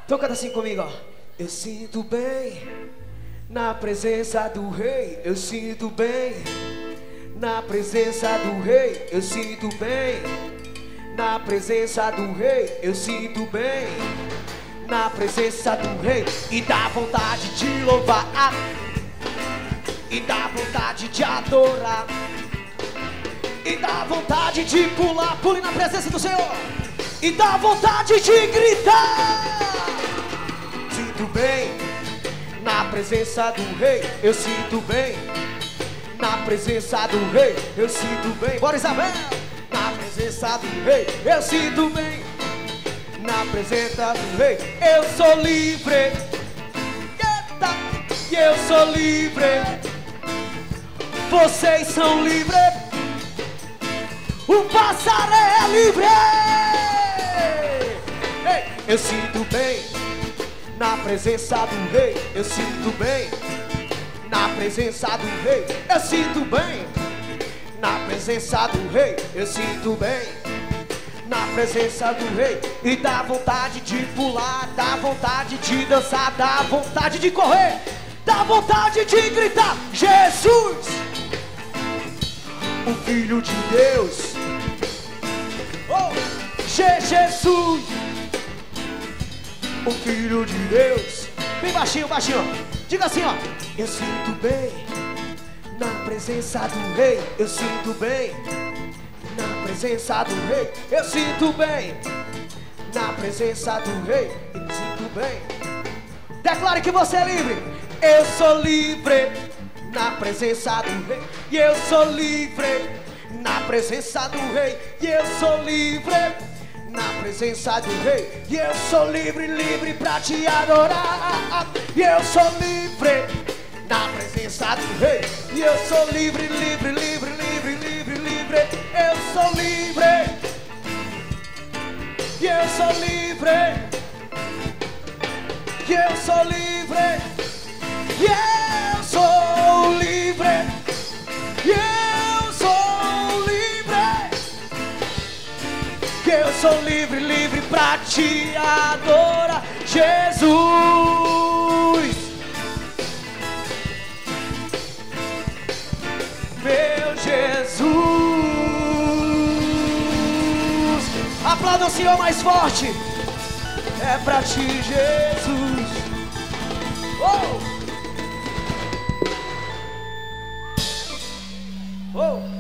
Então canta assim comigo, ó. Eu sinto bem na presença do Rei. Eu sinto bem na presença do Rei. Eu sinto bem na presença do Rei. Eu sinto bem na presença do Rei. E dá vontade de louvar, e dá vontade de adorar, e dá vontade de pular. Pule na presença do Senhor. E dá vontade de gritar. Sinto bem na presença do Rei. Eu sinto bem na presença do Rei. Eu sinto bem. Bora, Isabel. Na presença do Rei. Eu sinto bem na presença do Rei. Eu sou livre. Eita. E eu sou livre. Vocês são livres. O pássaro é livre. Ei. Eu sinto bem na presença do Rei. Eu sinto bem na presença do Rei. Eu sinto bem na presença do Rei. Eu sinto bem na presença do Rei. E dá vontade de pular, dá vontade de dançar, dá vontade de correr, dá vontade de gritar: Jesus, o Filho de Deus. Oh, Jesus, o Filho de Deus. Bem baixinho, baixinho. Diga assim, ó. Eu sinto bem na presença do Rei. Eu sinto bem na presença do Rei. Eu sinto bem na presença do Rei. Eu sinto bem. Declare que você é livre. Eu sou livre na presença do Rei. E eu sou livre na presença do Rei. E eu sou livre na presença do Rei. E eu sou livre, livre pra te adorar. E eu sou livre na presença do Rei. E eu sou livre, livre, livre, livre, livre, livre. Eu sou livre. E eu sou livre. E eu sou livre. E eu sou livre. E eu sou livre. Que eu sou livre, livre pra te adorar, Jesus. Meu Jesus. Aplauda o Senhor mais forte. É pra ti, Jesus. Oh! Oh!